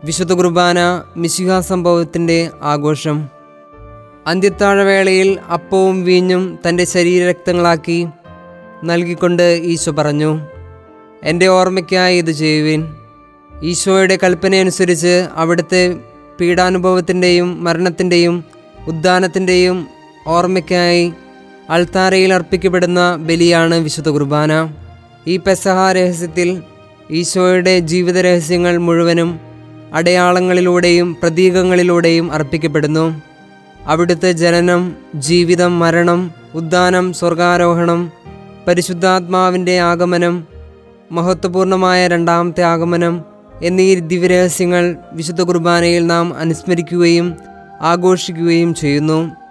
വിശുദ്ധ കുർബാന മിശിഹാ സംഭവത്തിൻ്റെ ആഘോഷം. അന്ത്യത്താഴവേളയിൽ അപ്പവും വീഞ്ഞും തൻ്റെ ശരീരരക്തങ്ങളാക്കി നൽകിക്കൊണ്ട് ഈശോ പറഞ്ഞു, എൻ്റെ ഓർമ്മയ്ക്കായി ഇത് ചെയ്യുവിൻ. ഈശോയുടെ കൽപ്പനയനുസരിച്ച് അവിടുത്തെ പീഡാനുഭവത്തിൻ്റെയും മരണത്തിൻ്റെയും ഉദ്ധാനത്തിൻ്റെയും ഓർമ്മയ്ക്കായി അൾത്താരയിൽ അർപ്പിക്കപ്പെടുന്ന ബലിയാണ് വിശുദ്ധ കുർബാന. ഈ പെസഹ രഹസ്യത്തിൽ ഈശോയുടെ ജീവിത രഹസ്യങ്ങൾ മുഴുവനും അടയാളങ്ങളിലൂടെയും പ്രതീകങ്ങളിലൂടെയും അർപ്പിക്കപ്പെടുന്നു. അവിടുത്തെ ജനനം, ജീവിതം, മരണം, ഉദ്ധാനം, സ്വർഗാരോഹണം, പരിശുദ്ധാത്മാവിൻ്റെ ആഗമനം, മഹത്വപൂർണമായ രണ്ടാമത്തെ ആഗമനം എന്നീ ദിവ്യരഹസ്യങ്ങൾ വിശുദ്ധ കുർബാനയിൽ നാം അനുസ്മരിക്കുകയും ആഘോഷിക്കുകയും ചെയ്യുന്നു.